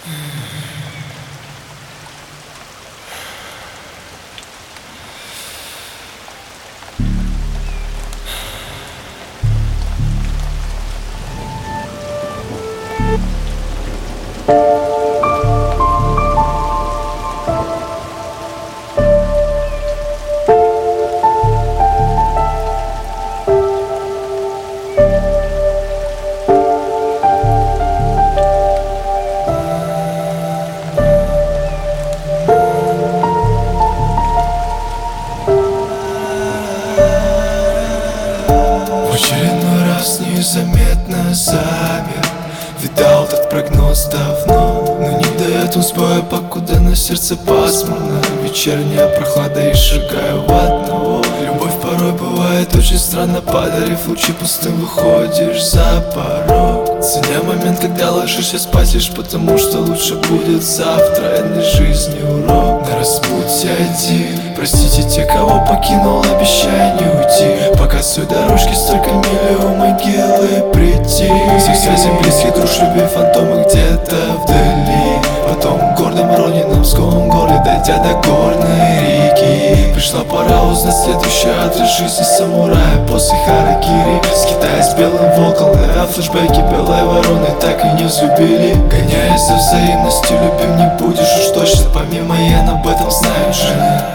В очередной раз незаметно замер. Видал этот прогноз давно, но не дает он сбоя, покуда на сердце пасмурно. Вечерняя прохлада и шагаю в одного. Любовь порой бывает очень странно, подарив лучи пустым, выходишь за порог. Ценя момент, когда ложишься спать, лишь потому что лучше будет завтра. Это жизни урок. На распутье один. Простите те, кого покинул, обещая не уйти. По косой дорожке столько миль у могилы прийти. Всех связей близких, друж, любви, фантомы где-то вдали. Потом гордым Ронином в ском горле, дойдя до горной реки. Пришла пора узнать следующий адрес жизни самурая после харакири. Скитаясь белым волком, ловя флешбеки белой вороны, так и не взлюбили. Гоняясь за взаимностью, любим не будешь уж точно. Помимо я об этом знаю же.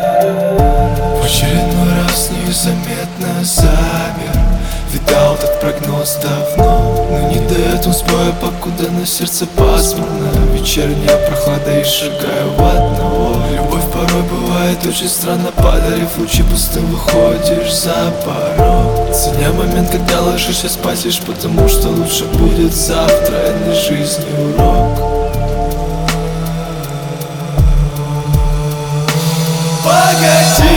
В очередной раз незаметно замер. Видал этот прогноз давно, но не дает он сбоя, покуда на сердце пасмурно. Вечерняя прохлада и шагаю в одного. Любовь порой бывает очень странно, подарив лучи пустым, выходишь за порог. Ценя момент, когда ложишься спать, лишь потому что лучше будет завтра. Это жизни урок. Погоди!